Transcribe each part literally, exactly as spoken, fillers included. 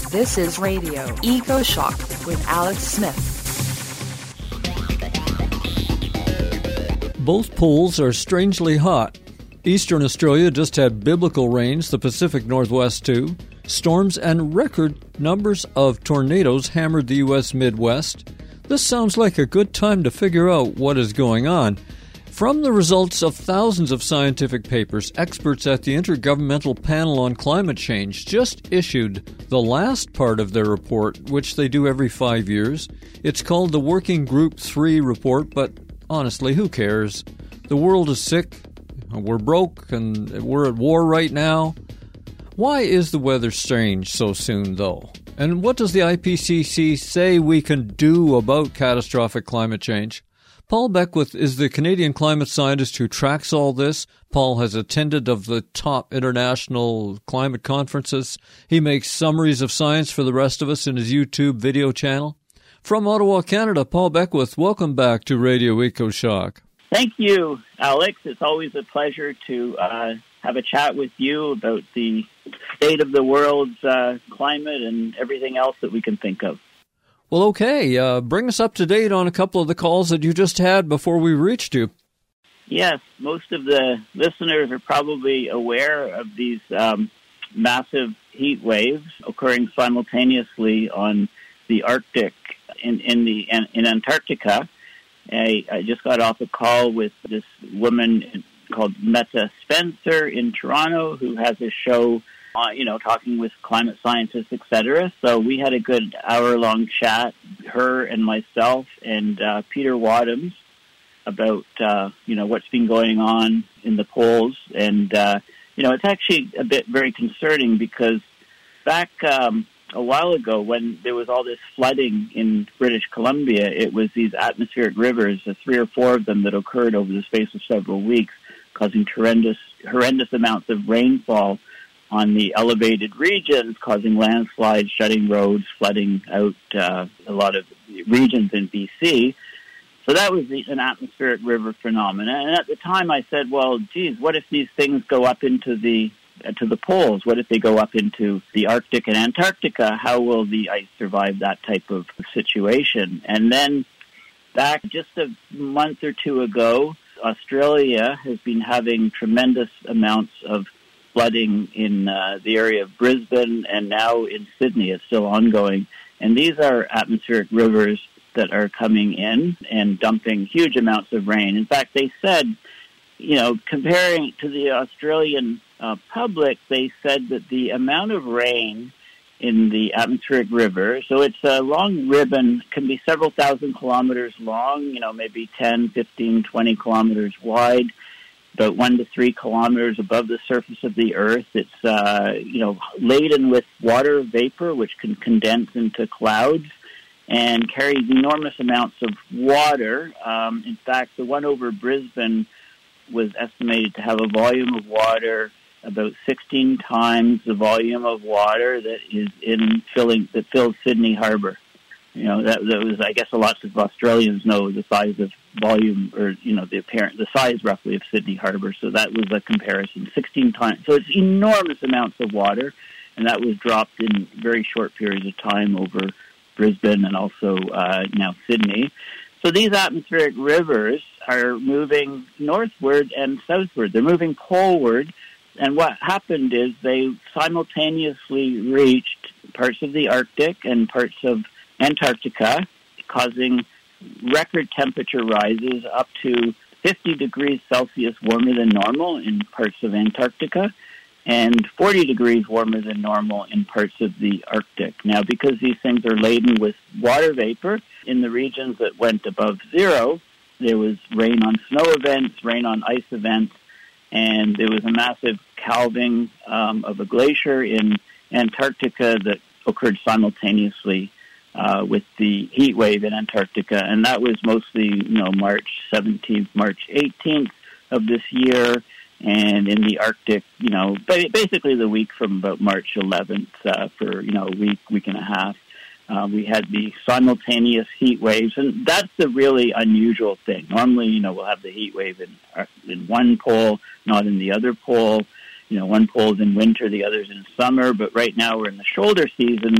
This is Radio Eco Shock with Alex Smith. Both poles are strangely hot. Eastern Australia just had biblical rains, the Pacific Northwest too. Storms and record numbers of tornadoes hammered the U S Midwest. This sounds like a good time to figure out what is going on. From the results of thousands of scientific papers, experts at the Intergovernmental Panel on Climate Change just issued the last part of their report, which they do every five years. It's called the Working Group three report, but honestly, who cares? The world is sick, we're broke, and we're at war right now. Why is the weather strange so soon, though? And what does the I P C C say we can do about catastrophic climate change? Paul Beckwith is the Canadian climate scientist who tracks all this. Paul has attended of the top international climate conferences. He makes summaries of science for the rest of us in his YouTube video channel. From Ottawa, Canada, Paul Beckwith, welcome back to Radio Eco Shock. Thank you, Alex. It's always a pleasure to uh, have a chat with you about the state of the world's uh, climate and everything else that we can think of. Well, okay. Uh, bring us up to date on a couple of the calls that you just had before we reached you. Yes, most of the listeners are probably aware of these um, massive heat waves occurring simultaneously on the Arctic in in the in Antarctica. I, I just got off a call with this woman called Meta Spencer in Toronto, who has a show, uh, you know, talking with climate scientists, et cetera. So we had a good hour-long chat, her and myself and uh, Peter Wadhams, about, uh, you know, what's been going on in the poles. And, uh, you know, it's actually a bit very concerning because back um, a while ago when there was all this flooding in British Columbia, it was these atmospheric rivers, the three or four of them that occurred over the space of several weeks, causing horrendous, horrendous amounts of rainfall on the elevated regions, causing landslides, shutting roads, flooding out uh, a lot of regions in B C. So that was the, an atmospheric river phenomenon. And at the time I said, well, geez, what if these things go up into the uh, to the poles? What if they go up into the Arctic and Antarctica? How will the ice survive that type of situation? And then back just a month or two ago, Australia has been having tremendous amounts of flooding in uh, the area of Brisbane and now in Sydney. It's still ongoing. And these are atmospheric rivers that are coming in and dumping huge amounts of rain. In fact, they said, you know, comparing to the Australian uh, public, they said that the amount of rain in the atmospheric river, so it's a long ribbon, can be several thousand kilometers long, you know, maybe ten, fifteen, twenty kilometers wide, about one to three kilometers above the surface of the Earth. It's, uh, you know, laden with water vapor, which can condense into clouds and carries enormous amounts of water. Um, in fact, the one over Brisbane was estimated to have a volume of water about sixteen times the volume of water that is in filling that fills Sydney Harbor. You know, that, that was, I guess, a lot of Australians know the size of volume, or you know, the apparent the size roughly of Sydney Harbor. So that was a comparison, sixteen times. So it's enormous amounts of water, and that was dropped in very short periods of time over Brisbane and also uh, now Sydney. So these atmospheric rivers are moving northward and southward. They're moving poleward. And what happened is they simultaneously reached parts of the Arctic and parts of Antarctica, causing record temperature rises up to fifty degrees Celsius warmer than normal in parts of Antarctica and forty degrees warmer than normal in parts of the Arctic. Now, because these things are laden with water vapor, in the regions that went above zero, there was rain on snow events, rain on ice events, and there was a massive calving um, of a glacier in Antarctica that occurred simultaneously uh, with the heat wave in Antarctica, and that was mostly, you know, March seventeenth, March eighteenth of this year, and in the Arctic, you know, basically the week from about March eleventh uh, for, you know, a week, week and a half. Uh, we had the simultaneous heat waves, and that's the really unusual thing. Normally, you know, we'll have the heat wave in, in one pole, not in the other pole. You know, one pole's in winter, the other's in summer, but right now we're in the shoulder season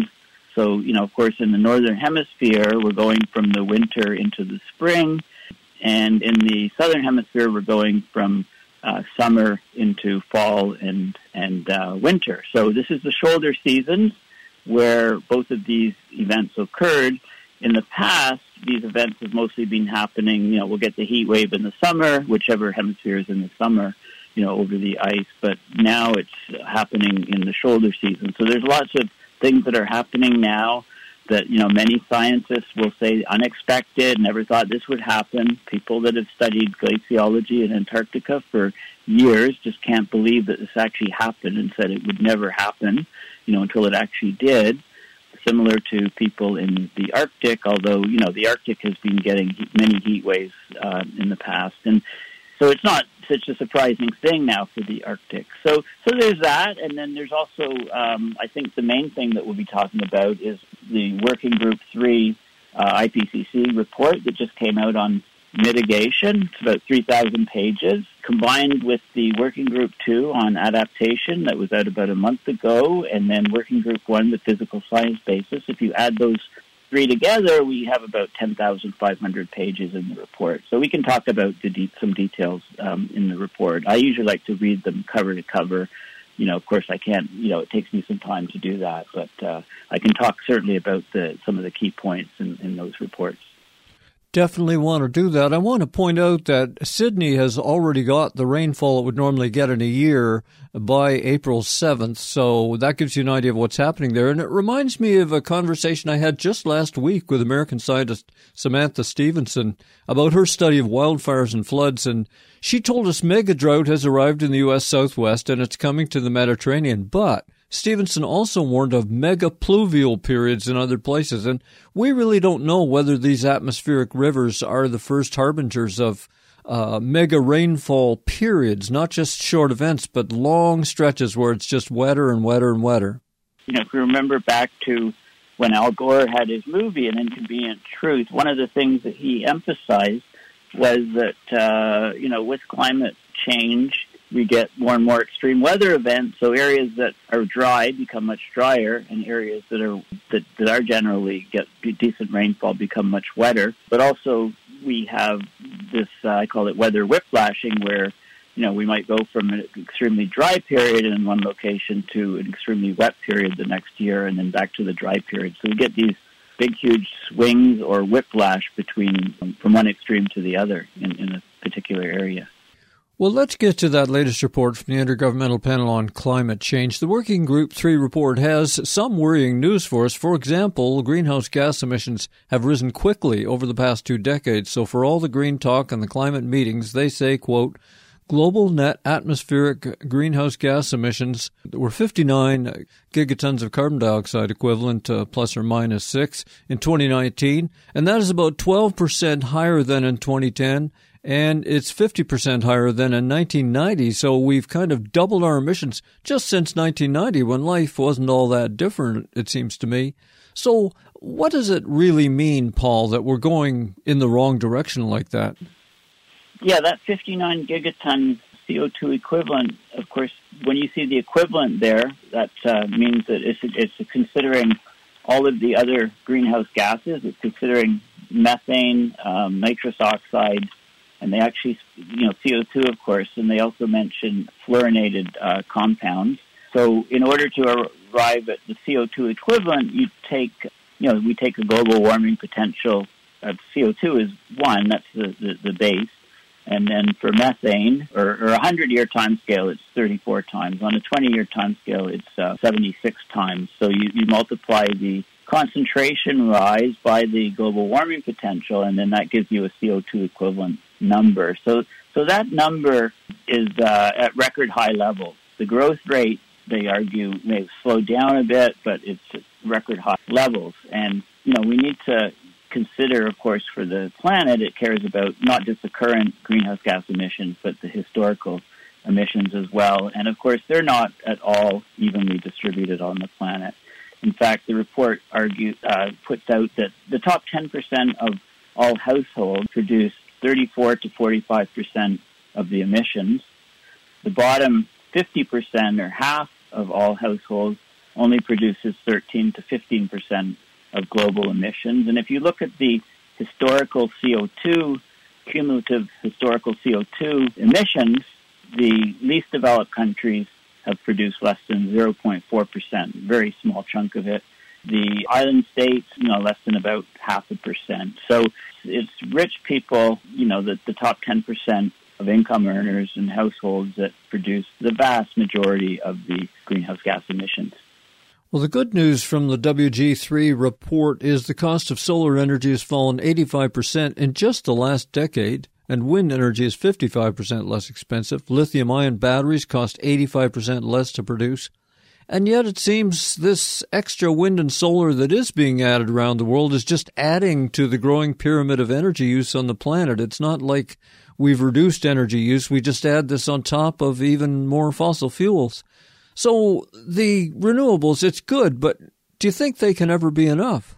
So, you know, of course, in the northern hemisphere, we're going from the winter into the spring, and in the southern hemisphere, we're going from uh, summer into fall and and uh, winter. So this is the shoulder seasons where both of these events occurred. In the past, these events have mostly been happening, you know, we'll get the heat wave in the summer, whichever hemisphere is in the summer, you know, over the ice. But now it's happening in the shoulder season. So there's lots of things that are happening now that, you know, many scientists will say unexpected, never thought this would happen. People that have studied glaciology in Antarctica for years just can't believe that this actually happened and said it would never happen, you know, until it actually did. Similar to people in the Arctic, although, you know, the Arctic has been getting many heat waves uh, in the past. And so it's not such a surprising thing now for the Arctic. So so there's that, and then there's also, um, I think the main thing that we'll be talking about is the Working Group three uh, I P C C report that just came out on mitigation. It's about three thousand pages, combined with the Working Group two on adaptation that was out about a month ago, and then Working Group one, the physical science basis. If you add those three together, we have about ten thousand five hundred pages in the report. So we can talk about the de- some details um, in the report. I usually like to read them cover to cover. You know, of course, I can't, you know, it takes me some time to do that, but uh, I can talk certainly about the, some of the key points in, in those reports. Definitely want to do that. I want to point out that Sydney has already got the rainfall it would normally get in a year by April seventh, so that gives you an idea of what's happening there. And it reminds me of a conversation I had just last week with American scientist Samantha Stevenson about her study of wildfires and floods, and she told us mega drought has arrived in the U S Southwest and it's coming to the Mediterranean, but Stevenson also warned of mega pluvial periods in other places, and we really don't know whether these atmospheric rivers are the first harbingers of uh, mega rainfall periods, not just short events, but long stretches where it's just wetter and wetter and wetter. You know, if we remember back to when Al Gore had his movie, An Inconvenient Truth, one of the things that he emphasized was that, uh, you know, with climate change, we get more and more extreme weather events, so areas that are dry become much drier, and areas that are that, that are generally get decent rainfall become much wetter. But also we have this, uh, I call it weather whiplashing, where, you know, we might go from an extremely dry period in one location to an extremely wet period the next year, and then back to the dry period. So we get these big, huge swings or whiplash between from one extreme to the other in, in a particular area. Well, let's get to that latest report from the Intergovernmental Panel on Climate Change. The Working Group three report has some worrying news for us. For example, greenhouse gas emissions have risen quickly over the past two decades. So for all the green talk and the climate meetings, they say, quote, global net atmospheric greenhouse gas emissions were fifty-nine gigatons of carbon dioxide equivalent, uh, plus or minus six, in twenty nineteen. And that is about twelve percent higher than in twenty ten. And it's fifty percent higher than in nineteen ninety, so we've kind of doubled our emissions just since nineteen ninety, when life wasn't all that different, it seems to me. So what does it really mean, Paul, that we're going in the wrong direction like that? Yeah, that fifty-nine gigaton C O two equivalent, of course, when you see the equivalent there, that uh, means that it's, it's considering all of the other greenhouse gases. It's considering methane, um, nitrous oxide, and they actually, you know, C O two, of course, and they also mention fluorinated uh, compounds. So in order to arrive at the C O two equivalent, you take, you know, we take a global warming potential of C O two is one, that's the, the, the base. And then for methane, or, or a hundred-year time scale, it's thirty-four times. On a twenty-year time scale, it's uh, seventy-six times. So you, you multiply the concentration rise by the global warming potential, and then that gives you a C O two equivalent number. So so that number is uh, at record high levels. The growth rate, they argue, may have slowed down a bit, but it's at record high levels. And, you know, we need to consider, of course, for the planet, it cares about not just the current greenhouse gas emissions, but the historical emissions as well. And, of course, they're not at all evenly distributed on the planet. In fact, the report argue, uh, puts out that the top ten percent of all households produce thirty-four to forty-five percent of the emissions. The bottom fifty percent, or half of all households, only produces thirteen to fifteen percent of global emissions. And if you look at the historical C O two, cumulative historical C O two emissions, the least developed countries have produced less than zero point four percent, very small chunk of it. The island states, you know, less than about half a percent. So it's rich people, you know, the, the top ten percent of income earners and households that produce the vast majority of the greenhouse gas emissions. Well, the good news from the W G three report is the cost of solar energy has fallen eighty-five percent in just the last decade, and wind energy is fifty-five percent less expensive. Lithium-ion batteries cost eighty-five percent less to produce. And yet it seems this extra wind and solar that is being added around the world is just adding to the growing pyramid of energy use on the planet. It's not like we've reduced energy use. We just add this on top of even more fossil fuels. So the renewables, it's good, but do you think they can ever be enough?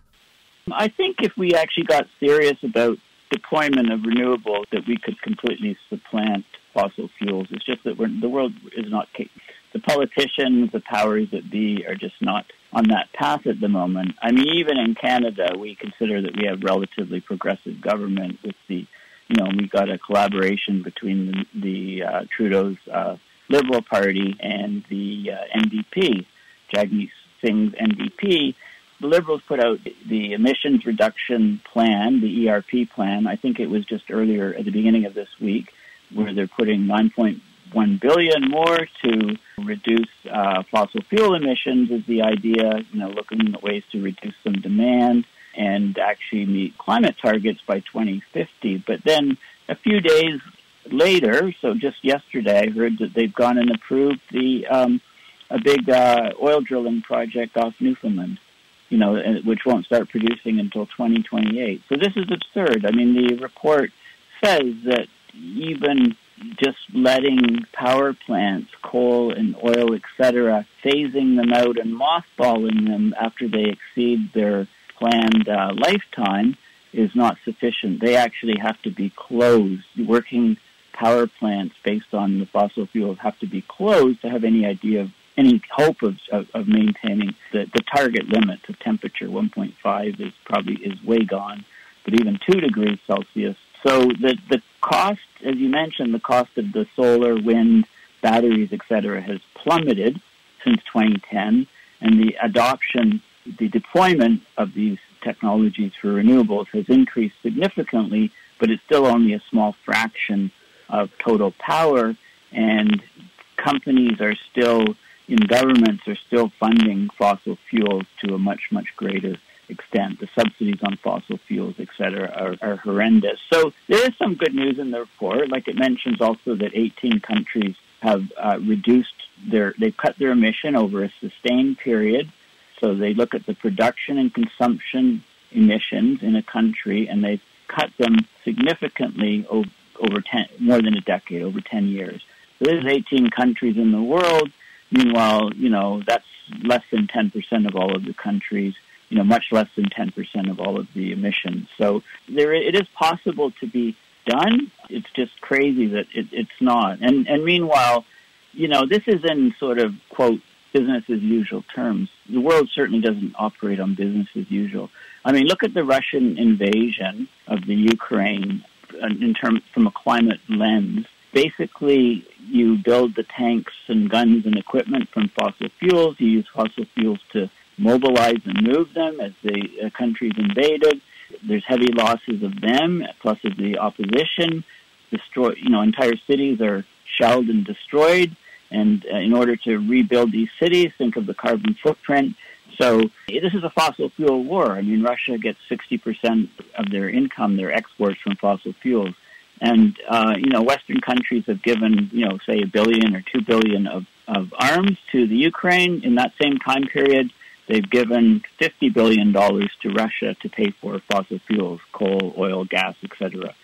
I think if we actually got serious about deployment of renewables, that we could completely supplant fossil fuels. It's just that we're, the world is not capable. The politicians, the powers that be, are just not on that path at the moment. I mean, even in Canada, we consider that we have relatively progressive government with the, you know, we got a collaboration between the, the uh, Trudeau's uh, Liberal Party and the uh, N D P, Jagmeet Singh's N D P. The Liberals put out the emissions reduction plan, the E R P plan. I think it was just earlier at the beginning of this week, where they're putting nine point one billion dollars more to reduce uh, fossil fuel emissions is the idea, you know, looking at ways to reduce some demand and actually meet climate targets by twenty fifty. But then a few days later, so just yesterday, I heard that they've gone and approved the um, a big uh, oil drilling project off Newfoundland, you know, which won't start producing until twenty twenty-eight. So this is absurd. I mean, the report says that even just letting power plants, coal and oil, et cetera, phasing them out and mothballing them after they exceed their planned uh, lifetime is not sufficient. They actually have to be closed. Working power plants based on the fossil fuels have to be closed to have any idea of any hope of, of, of maintaining the, the target limit of temperature. one point five is probably is way gone, but even two degrees Celsius. So the, the cost, as you mentioned, the cost of the solar, wind, batteries, et cetera, has plummeted since twenty ten, and the adoption, the deployment of these technologies for renewables has increased significantly, but it's still only a small fraction of total power, and companies are still, in governments, are still funding fossil fuels to a much, much greater extent. The subsidies on fossil fuels, et cetera, are, are horrendous. So there is some good news in the report. Like it mentions also that eighteen countries have uh, reduced their, they've cut their emission over a sustained period. So they look at the production and consumption emissions in a country, and they've cut them significantly over, over ten, more than a decade, over ten years. So there's eighteen countries in the world. Meanwhile, you know, that's less than ten percent of all of the countries, you know, much less than ten percent of all of the emissions. So there, it is possible to be done. It's just crazy that it, it's not. And, and meanwhile, you know, this is in sort of, quote, business as usual terms. The world certainly doesn't operate on business as usual. I mean, look at the Russian invasion of the Ukraine in terms from a climate lens. Basically, you build the tanks and guns and equipment from fossil fuels. You use fossil fuels to mobilize and move them as the uh, country's invaded. There's heavy losses of them, plus of the opposition. Destroy, you know, entire cities are shelled and destroyed. And uh, in order to rebuild these cities, think of the carbon footprint. So this is a fossil fuel war. I mean, Russia gets sixty percent of their income, their exports from fossil fuels. And, uh, you know, Western countries have given, you know, say a billion or two billion of, of arms to the Ukraine. In that same time period, they've given fifty billion dollars to Russia to pay for fossil fuels, coal, oil, gas, et cetera.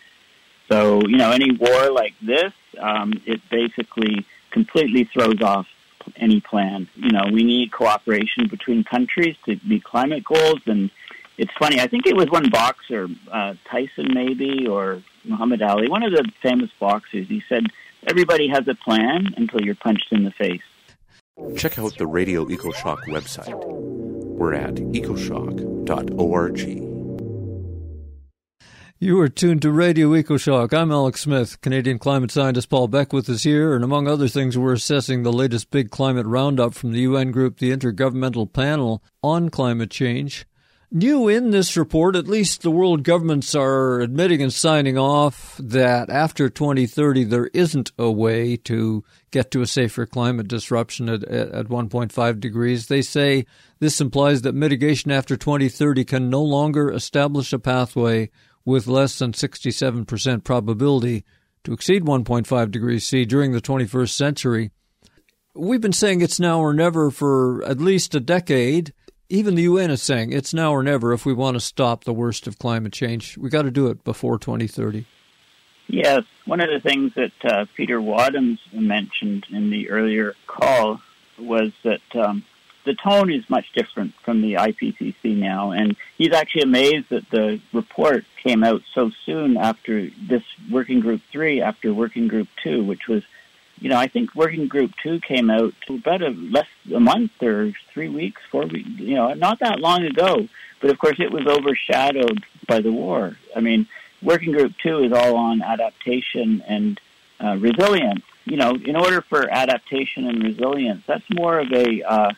So, you know, any war like this, um, it basically completely throws off any plan. You know, we need cooperation between countries to meet climate goals. And it's funny, I think it was one boxer, uh, Tyson maybe, or Muhammad Ali, one of the famous boxers, he said, everybody has a plan until you're punched in the face. Check out the Radio EcoShock website. We're at ecoshock dot org. You are tuned to Radio EcoShock. I'm Alex Smith. Canadian climate scientist Paul Beckwith is here, and among other things, we're assessing the latest big climate roundup from the U N group, the Intergovernmental Panel on Climate Change. New in this report, at least the world governments are admitting and signing off that after twenty thirty, there isn't a way to get to a safer climate disruption at, at one point five degrees. They say this implies that mitigation after twenty thirty can no longer establish a pathway with less than sixty-seven percent probability to exceed one point five degrees C during the twenty-first century. We've been saying it's now or never for at least a decade. Even the U N is saying it's now or never if we want to stop the worst of climate change. We got to do it before twenty thirty. Yes. One of the things that uh, Peter Wadhams mentioned in the earlier call was that um, the tone is much different from the I P C C now, and he's actually amazed that the report came out so soon after this Working Group three, after Working Group two, which was, you know, I think Working Group two came out about a less a month or three weeks, four weeks, you know, not that long ago. But of course, it was overshadowed by the war. I mean, Working Group two is all on adaptation and uh, resilience. You know, in order for adaptation and resilience, that's more of a uh,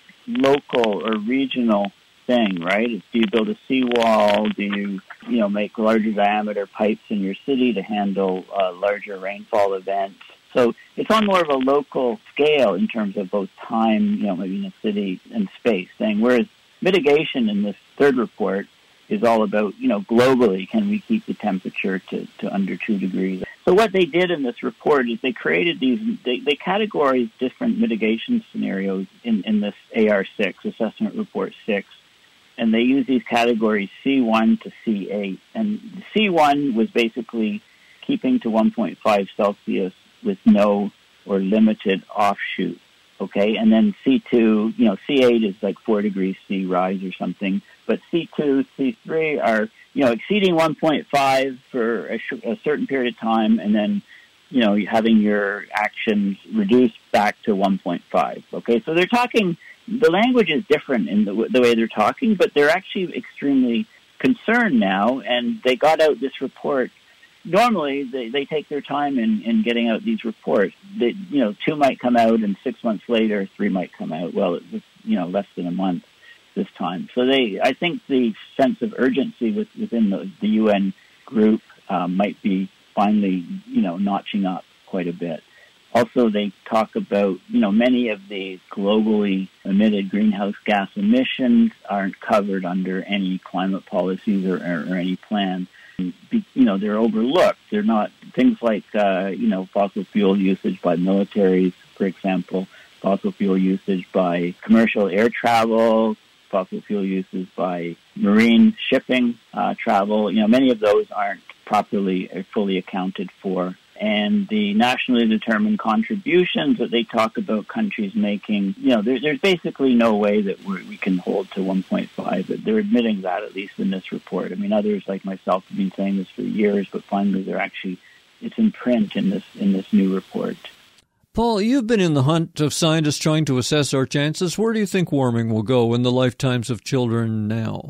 local or regional thing, right? It's, do you build a seawall? Do you, you know, make larger diameter pipes in your city to handle uh, larger rainfall events? So it's on more of a local scale in terms of both time, you know, maybe in a city and space thing. Whereas mitigation in this third report is all about, you know, globally, can we keep the temperature to, to under two degrees? So what they did in this report is they created these, they, they categorized different mitigation scenarios in, in this A R six, Assessment Report six. And they used these categories C one to C eight. And C one was basically keeping to one point five Celsius with no or limited offshoot, okay? And then C two, you know, C eight is like four degrees C rise or something, but C two, C three are, you know, exceeding one point five for a, sh- a certain period of time, and then, you know, having your actions reduced back to one point five, okay? So they're talking, the language is different in the, the way they're talking, but they're actually extremely concerned now, and they got out this report. Normally, they, they take their time in, in getting out these reports. They, you know, two might come out, and six months later, three might come out. Well, it's, you know, less than a month this time. So they, I think the sense of urgency with, within the, the U N group um, might be finally, you know, notching up quite a bit. Also, they talk about, you know, many of the globally emitted greenhouse gas emissions aren't covered under any climate policies or, or, or any plan. You know, they're overlooked. They're not things like, uh, you know, fossil fuel usage by militaries, for example, fossil fuel usage by commercial air travel, fossil fuel uses by marine shipping uh, travel. You know, many of those aren't properly or fully accounted for. And the nationally determined contributions that they talk about countries making, you know, there, there's basically no way that we're, we can hold to one point five. They're admitting that, at least in this report. I mean, others like myself have been saying this for years, but finally they're actually, it's in print in this in this new report. Paul, you've been in the hunt of scientists trying to assess our chances. Where do you think warming will go in the lifetimes of children now?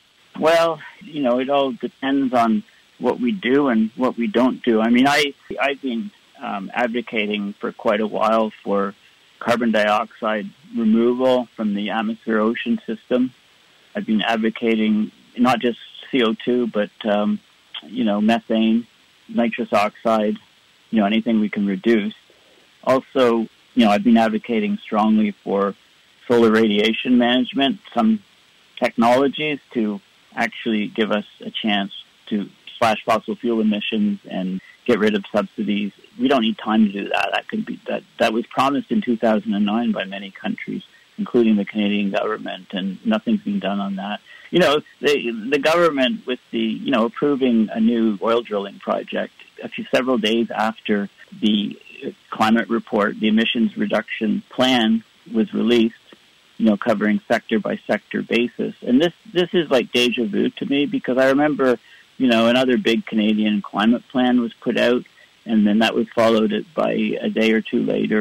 Well, you know, it all depends on what we do and what we don't do. I mean, I, I've been um, advocating for quite a while for carbon dioxide removal from the atmosphere-ocean system. I've been advocating not just C O two, but, um, you know, methane, nitrous oxide, you know, anything we can reduce. Also, you know, I've been advocating strongly for solar radiation management, some technologies to actually give us a chance to slash fossil fuel emissions and get rid of subsidies. We don't need time to do that. That could be that that was promised in two thousand nine by many countries, including the Canadian government, and nothing's been done on that. You know, the the government with the you know approving a new oil drilling project a few several days after the climate report, the emissions reduction plan was released, you know, covering sector by sector basis. And this this is like deja vu to me, because I remember, you know, another big Canadian climate plan was put out, and then that was followed by a day or two later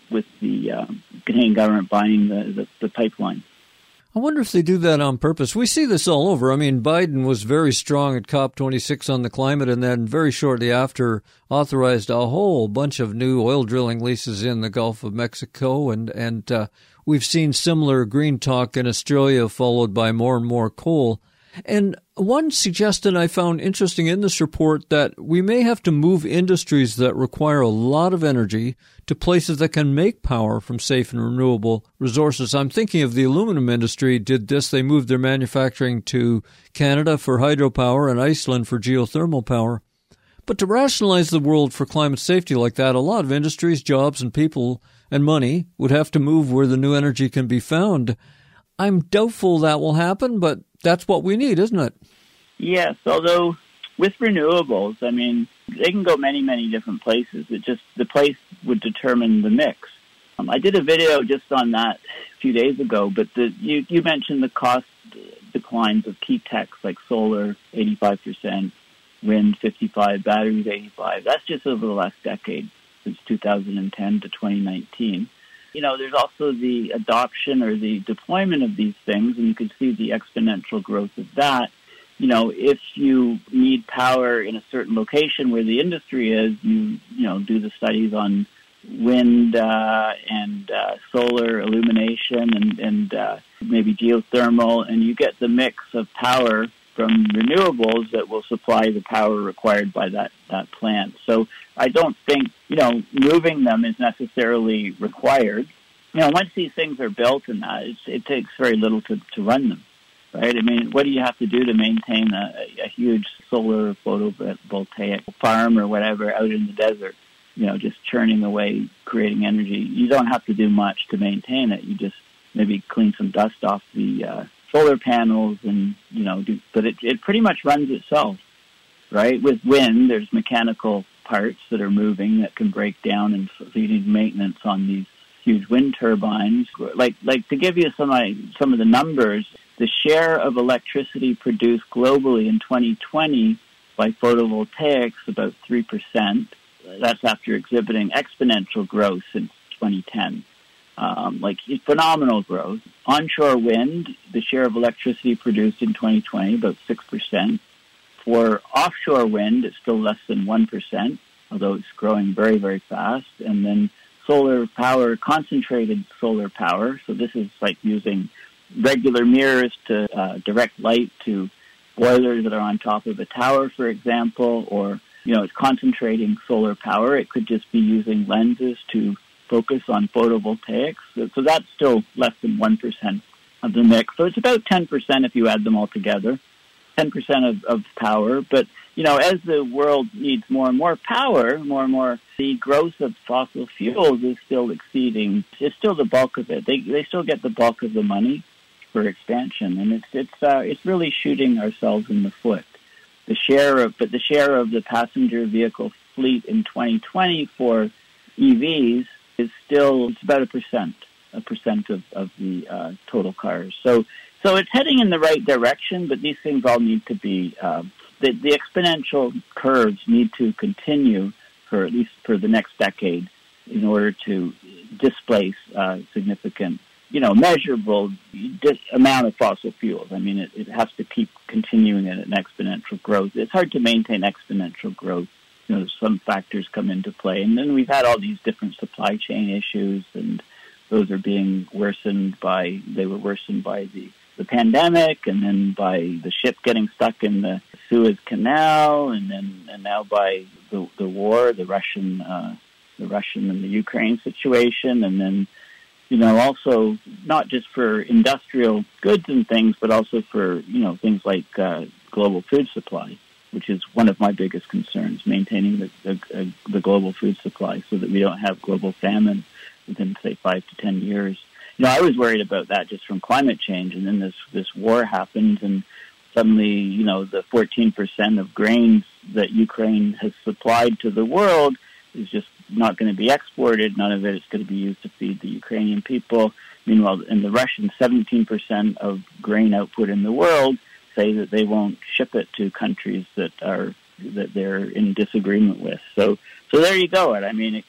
with the uh, Canadian government buying the, the, the pipeline. I wonder if they do that on purpose. We see this all over. I mean, Biden was very strong at COP twenty-six on the climate, and then very shortly after authorized a whole bunch of new oil drilling leases in the Gulf of Mexico, and, and uh, we've seen similar green talk in Australia, followed by more and more coal. And one suggestion I found interesting in this report that we may have to move industries that require a lot of energy to places that can make power from safe and renewable resources. I'm thinking of the aluminum industry did this. They moved their manufacturing to Canada for hydropower and Iceland for geothermal power. But to rationalize the world for climate safety like that, a lot of industries, jobs, and people and money would have to move where the new energy can be found. I'm doubtful that will happen, but that's what we need, isn't it? Yes, although with renewables, I mean, they can go many, many different places. It just, the place would determine the mix. Um, I did a video just on that a few days ago, but the, you, you mentioned the cost declines of key techs like solar, eighty-five percent, wind, fifty-five, batteries, eighty-five. That's just over the last decade, since two thousand ten to twenty nineteen. You know, there's also the adoption or the deployment of these things, and you can see the exponential growth of that. You know, if you need power in a certain location where the industry is, you, you know, do the studies on wind uh, and uh, solar illumination and, and uh, maybe geothermal, and you get the mix of power from renewables that will supply the power required by that, that plant. So I don't think, you know, moving them is necessarily required. You know, once these things are built and that, it's, it takes very little to, to run them, right? I mean, what do you have to do to maintain a, a huge solar photovoltaic farm or whatever out in the desert? You know, just churning away, creating energy. You don't have to do much to maintain it. You just maybe clean some dust off the uh, solar panels and, you know, do, but it, it pretty much runs itself, right? With wind, there's mechanical parts that are moving that can break down, and so you need maintenance on these huge wind turbines. Like, like to give you some some of the numbers, the share of electricity produced globally in twenty twenty by photovoltaics, about three percent. That's after exhibiting exponential growth since twenty ten. Um, like phenomenal growth. Onshore wind, the share of electricity produced in twenty twenty, about six percent. For offshore wind, it's still less than one percent, although it's growing very, very fast. And then solar power, concentrated solar power. So this is like using regular mirrors to uh, direct light to boilers that are on top of a tower, for example, or, you know, it's concentrating solar power. It could just be using lenses to focus on photovoltaics. So, so that's still less than one percent of the mix. So it's about ten percent if you add them all together, ten percent of, of power. But, you know, as the world needs more and more power, more and more, the growth of fossil fuels is still exceeding, it's still the bulk of it. They they still get the bulk of the money for expansion. And it's it's uh, it's really shooting ourselves in the foot. The share of, but the share of the passenger vehicle fleet in twenty twenty for E Vs is still, it's about a percent, a percent of, of the uh, total cars. So so it's heading in the right direction, but these things all need to be, uh, the, the exponential curves need to continue for at least for the next decade in order to displace uh, significant, you know, measurable di- amount of fossil fuels. I mean, it, it has to keep continuing at an exponential growth. It's hard to maintain exponential growth. You know, some factors come into play. And then we've had all these different supply chain issues, and those are being worsened by, they were worsened by the, the pandemic, and then by the ship getting stuck in the Suez Canal, and then and now by the, the war, the Russian, uh, the Russian and the Ukraine situation, and then, you know, also not just for industrial goods and things, but also for, you know, things like uh, global food supply, which is one of my biggest concerns, maintaining the, the, the global food supply so that we don't have global famine within, say, five to ten years. You know, I was worried about that just from climate change, and then this, this war happened, and suddenly, you know, the fourteen percent of grains that Ukraine has supplied to the world is just not going to be exported. None of it is going to be used to feed the Ukrainian people. Meanwhile, in the Russian, seventeen percent of grain output in the world say that they won't ship it to countries that are that they're in disagreement with. So, so there you go. I mean, it,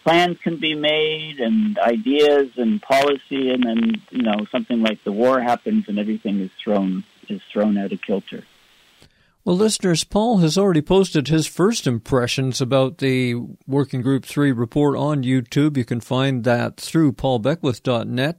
plans can be made and ideas and policy, and then, you know, something like the war happens and everything is thrown is thrown out of kilter. Well, listeners, Paul has already posted his first impressions about the Working Group three report on YouTube. You can find that through paul beckwith dot net.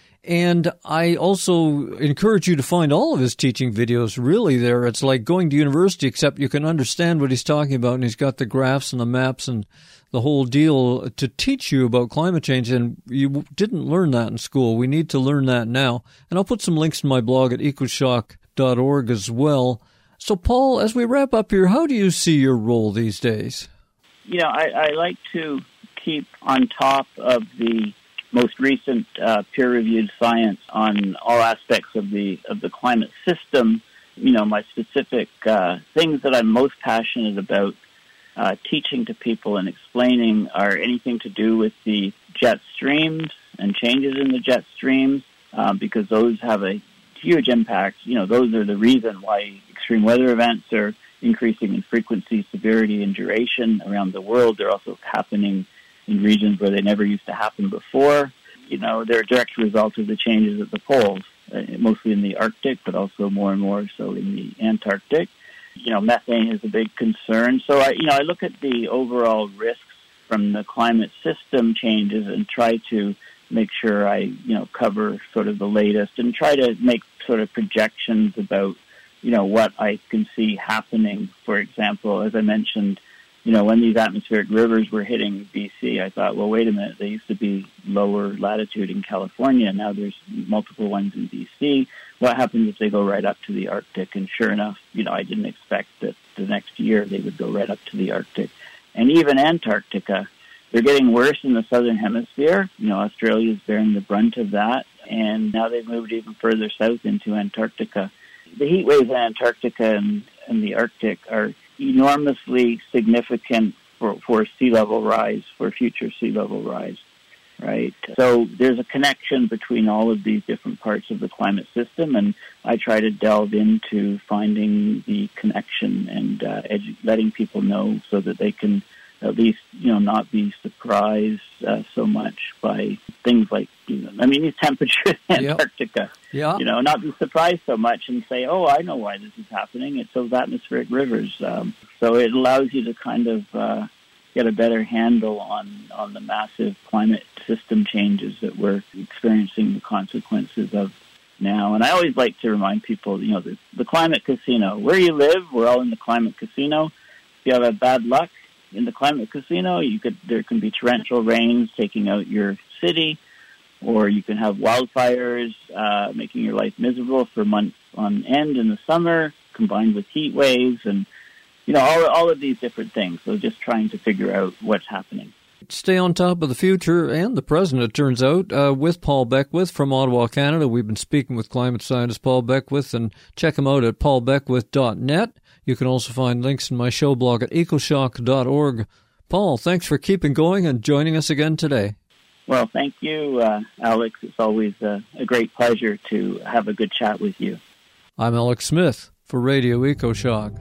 And I also encourage you to find all of his teaching videos really there. It's like going to university, except you can understand what he's talking about, and he's got the graphs and the maps and the whole deal to teach you about climate change. And you didn't learn that in school. We need to learn that now. And I'll put some links in my blog at ecoshock dot org as well. So, Paul, as we wrap up here, how do you see your role these days? You know, I, I like to keep on top of the most recent uh, peer-reviewed science on all aspects of the of the climate system. You know, my specific uh, things that I'm most passionate about uh, teaching to people and explaining are anything to do with the jet streams and changes in the jet streams, uh, because those have a huge impact. You know, those are the reason why extreme weather events are increasing in frequency, severity, and duration around the world. They're also happening in regions where they never used to happen before. You know, they're a direct result of the changes at the poles, uh, mostly in the Arctic, but also more and more so in the Antarctic. You know, methane is a big concern. So, I, you know, I look at the overall risks from the climate system changes and try to make sure I, you know, cover sort of the latest and try to make sort of projections about, you know, what I can see happening. For example, as I mentioned, you know, when these atmospheric rivers were hitting B C, I thought, well, wait a minute, they used to be lower latitude in California. Now there's multiple ones in B C. What happens if they go right up to the Arctic? And sure enough, you know, I didn't expect that the next year they would go right up to the Arctic. And even Antarctica, they're getting worse in the southern hemisphere. You know, Australia is bearing the brunt of that. And now they've moved even further south into Antarctica. The heat waves in Antarctica and, and the Arctic are enormously significant for, for sea level rise, for future sea level rise, right? So there's a connection between all of these different parts of the climate system, and I try to delve into finding the connection and uh, edu- letting people know so that they can at least, you know, not be surprised uh, so much by things like, you know, I mean, these temperatures in yep. Antarctica, yeah. you know, not be surprised so much and say, oh, I know why this is happening. It's those atmospheric rivers. Um, so it allows you to kind of uh, get a better handle on, on the massive climate system changes that we're experiencing the consequences of now. And I always like to remind people, you know, the, the climate casino, where you live, we're all in the climate casino. If you have a bad luck in the climate casino, you could there can be torrential rains taking out your city, or you can have wildfires uh, making your life miserable for months on end in the summer, combined with heat waves and, you know, all, all of these different things. So just trying to figure out what's happening. Stay on top of the future and the present, it turns out, uh, with Paul Beckwith from Ottawa, Canada. We've been speaking with climate scientist Paul Beckwith, and check him out at paul beckwith dot net. You can also find links in my show blog at ecoshock dot org. Paul, thanks for keeping going and joining us again today. Well, thank you, uh, Alex. It's always uh, a great pleasure to have a good chat with you. I'm Alex Smith for Radio EcoShock.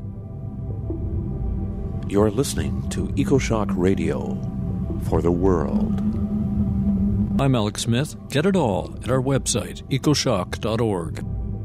You're listening to EcoShock Radio for the world. I'm Alex Smith. Get it all at our website, ecoshock dot org.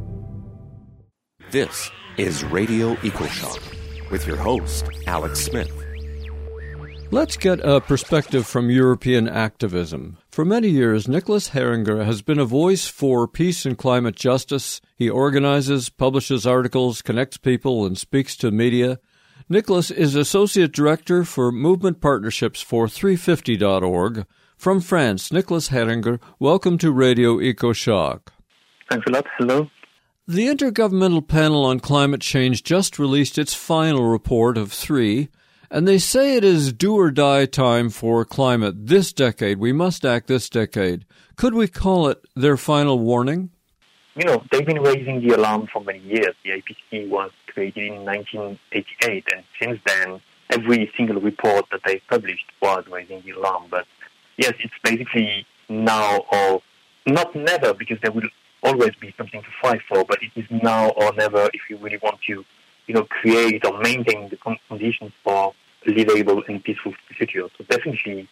This is Radio EcoShock with your host, Alex Smith. Let's get a perspective from European activism. For many years, Nicholas Heringer has been a voice for peace and climate justice. He organizes, publishes articles, connects people, and speaks to media. Nicholas is Associate Director for Movement Partnerships for three fifty dot org. From France, Nicholas Heringer, welcome to Radio EcoShock. Thanks a lot. Hello. The Intergovernmental Panel on Climate Change just released its final report of three, and they say it is do-or-die time for climate this decade. We must act this decade. Could we call it their final warning? You know, they've been raising the alarm for many years. The I P C C was created in nineteen eighty-eight, and since then, every single report that they've published was raising the alarm. But yes, it's basically now or not never, because there will always be something to fight for, but it is now or never if you really want to, you know, create or maintain the conditions for a livable and peaceful future. So definitely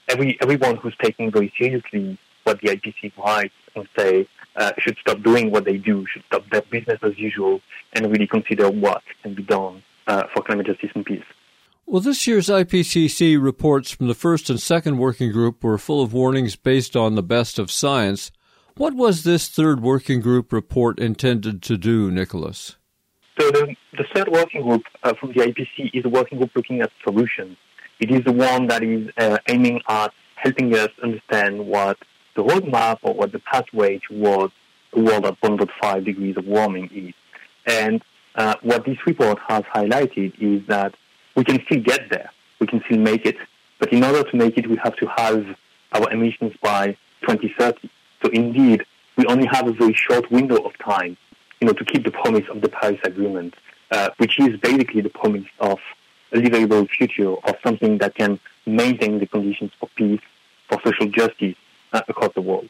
every everyone who's taking very seriously what the I P C C writes and say uh, should stop doing what they do, should stop their business as usual, and really consider what can be done uh, for climate justice and peace. Well, this year's I P C C reports from the first and second working group were full of warnings based on the best of science. What was this third working group report intended to do, Nicholas? So the, the third working group uh, from the I P C C is a working group looking at solutions. It is the one that is uh, aiming at helping us understand what the roadmap or what the pathway towards a world at one point five degrees of warming is. And uh, what this report has highlighted is that we can still get there. We can still make it. But in order to make it, we have to halve our emissions by twenty thirty. So indeed, we only have a very short window of time, you know, to keep the promise of the Paris Agreement, uh, which is basically the promise of a livable future, of something that can maintain the conditions for peace, for social justice uh, across the world.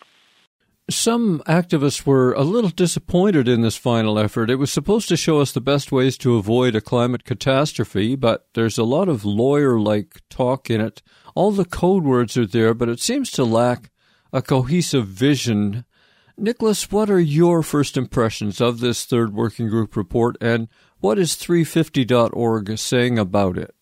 Some activists were a little disappointed in this final effort. It was supposed to show us the best ways to avoid a climate catastrophe, but there's a lot of lawyer-like talk in it. All the code words are there, but it seems to lack a cohesive vision. Nicholas, what are your first impressions of this third working group report, and what is three fifty dot org saying about it?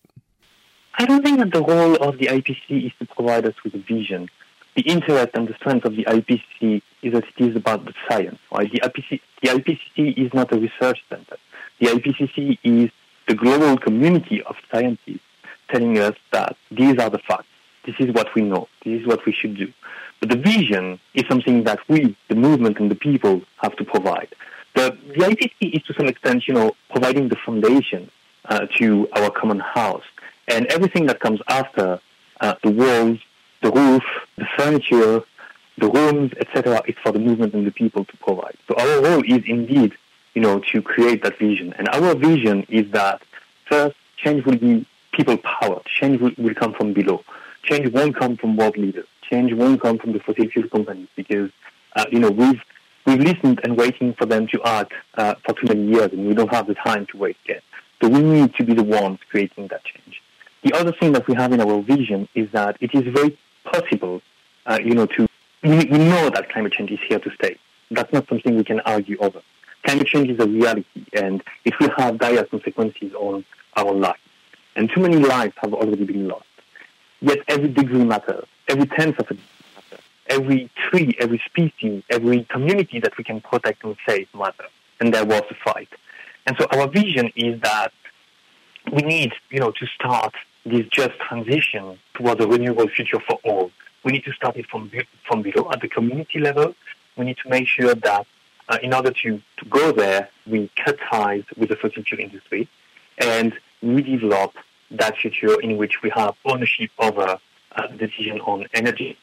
I don't think that the role of the I P C C is to provide us with a vision. The interest and the strength of the I P C C is that it is about the science. Right? The I P C C, the I P C C is not a research center. The I P C C is the global community of scientists telling us that these are the facts. This is what we know. This is what we should do. But the vision is something that we, the movement and the people, have to provide. The, the I P C C is to some extent, you know, providing the foundation uh, to our common house. And everything that comes after, uh, the walls, the roof, the furniture, the rooms, et cetera, is for the movement and the people to provide. So our role is indeed, you know, to create that vision. And our vision is that, first, change will be people-powered. Change will, will come from below. Change won't come from world leaders. Change won't come from the fossil fuel companies because, uh, you know, we've we've listened and waiting for them to act uh, for too many years, and we don't have the time to wait yet. So we need to be the ones creating that change. The other thing that we have in our vision is that it is very possible, uh, you know, to we, we know that climate change is here to stay. That's not something we can argue over. Climate change is a reality, and it will have dire consequences on our lives. And too many lives have already been lost. Yet every degree matters. Every tenth of a degree matters. Every tree, every species, every community that we can protect and save matters. And there was a fight. And so our vision is that we need, you know, to start this just transition towards a renewable future for all. We need to start it from from below at the community level. We need to make sure that uh, in order to, to go there, we cut ties with the fossil fuel industry and we develop that future in which we have ownership over uh, the decision on energy.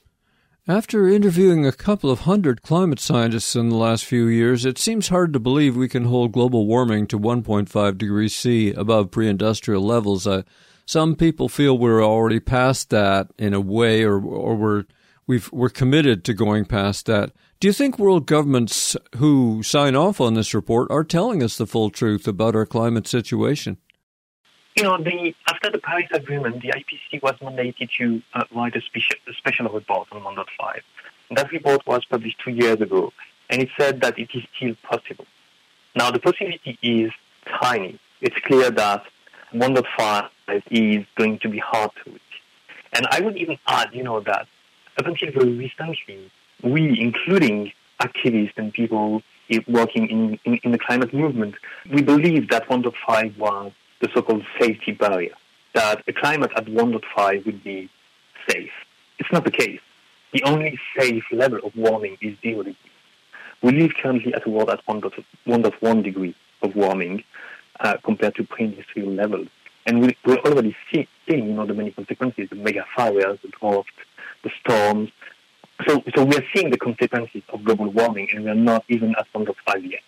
After interviewing a couple of hundred climate scientists in the last few years, it seems hard to believe we can hold global warming to one point five degrees C above pre-industrial levels. Uh, some people feel we're already past that in a way, or or we're we've, we're committed to going past that. Do you think world governments who sign off on this report are telling us the full truth about our climate situation? You know, the, after the Paris Agreement, the I P C C was mandated to uh, write a special, a special report on one point five. That report was published two years ago, and it said that it is still possible. Now, the possibility is tiny. It's clear that one point five is going to be hard to reach. And I would even add, you know, that up until very recently, we, including activists and people working in, in, in the climate movement, we believed that one point five was the so-called safety barrier, that a climate at one point five would be safe. It's not the case. The only safe level of warming is zero degrees. We live currently at a world at one point one degree of warming uh, compared to pre-industrial levels. And we, we're already see, seeing, you know, the many consequences, the mega fires, the drought, the storms. So, so we're seeing the consequences of global warming, and we're not even at one point five yet.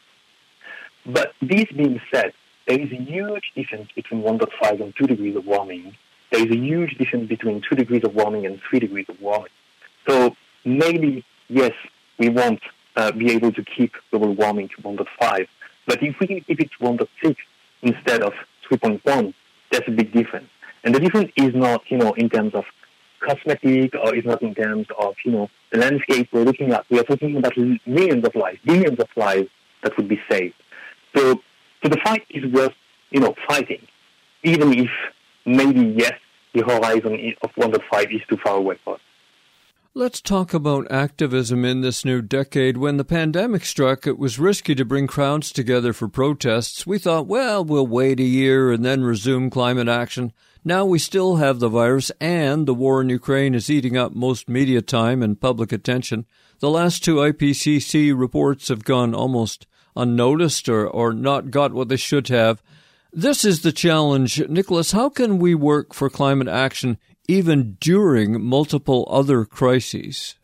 But this being said, there is a huge difference between one point five and two degrees of warming. There is a huge difference between two degrees of warming and three degrees of warming. So maybe, yes, we won't uh, be able to keep global warming to one point five, but if we can keep it to one point six instead of three point one, that's a big difference. And the difference is not, you know, in terms of cosmetic or it's not in terms of, you know, the landscape we're looking at. We are talking about millions of lives, billions of lives that would be saved. So, so the fight is worth, you know, fighting, even if maybe, yes, the horizon of one point five is too far away for us. Let's talk about activism in this new decade. When the pandemic struck, it was risky to bring crowds together for protests. We thought, well, we'll wait a year and then resume climate action. Now we still have the virus, and the war in Ukraine is eating up most media time and public attention. The last two I P C C reports have gone almost unnoticed or, or not got what they should have. This is the challenge. Nicholas, how can we work for climate action even during multiple other crises?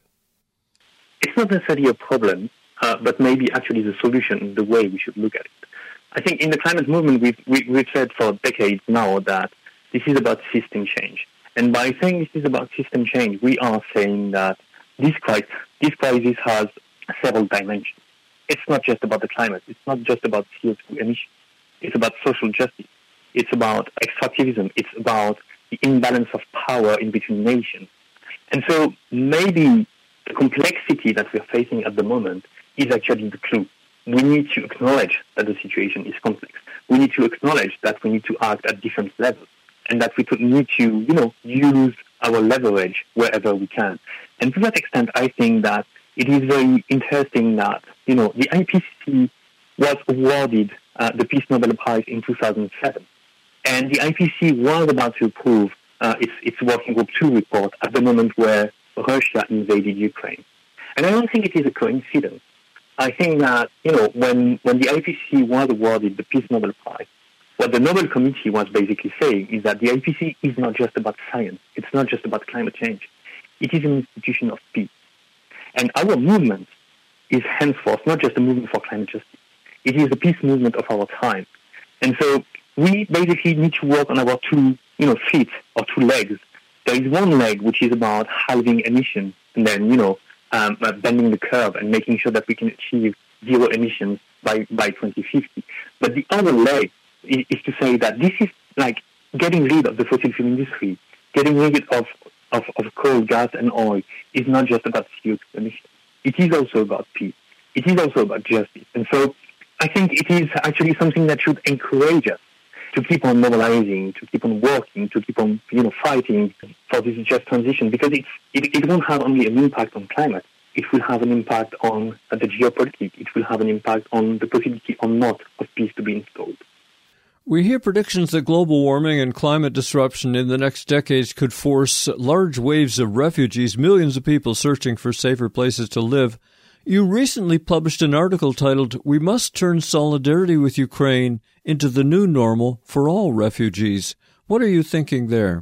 It's not necessarily a problem, uh, but maybe actually the solution, the way we should look at it. I think in the climate movement, we've, we, we've said for decades now that this is about system change. And by saying this is about system change, we are saying that this crisis, this crisis has several dimensions. It's not just about the climate. It's not just about C O two emissions. It's about social justice. It's about extractivism. It's about the imbalance of power in between nations. And so maybe the complexity that we're facing at the moment is actually the clue. We need to acknowledge that the situation is complex. We need to acknowledge that we need to act at different levels and that we need to, you know, use our leverage wherever we can. And to that extent, I think that it is very interesting that, you know, the I P C C was awarded uh, the Peace Nobel Prize in two thousand seven. And the I P C C was about to approve uh, its, its Working Group two report at the moment where Russia invaded Ukraine. And I don't think it is a coincidence. I think that, you know, when, when the I P C C was awarded the Peace Nobel Prize, what the Nobel Committee was basically saying is that the I P C C is not just about science. It's not just about climate change. It is an institution of peace. And our movement is henceforth not just a movement for climate justice. It is the peace movement of our time. And so we basically need to work on our two, you know, feet or two legs. There is one leg which is about halving emissions and then, you know, um, uh, bending the curve and making sure that we can achieve zero emissions by, by twenty fifty. But the other leg is, is to say that this is like getting rid of the fossil fuel industry, getting rid of, of, of coal, gas and oil is not just about C O two emissions. It is also about peace. It is also about justice. And so I think it is actually something that should encourage us to keep on mobilizing, to keep on working, to keep on, you know, fighting for this just transition, because it's, it, it won't have only an impact on climate. It will have an impact on uh, the geopolitics. It will have an impact on the possibility or not of peace to be installed. We hear predictions that global warming and climate disruption in the next decades could force large waves of refugees, millions of people searching for safer places to live. You recently published an article titled, "We Must Turn Solidarity with Ukraine into the New Normal for All Refugees." What are you thinking there?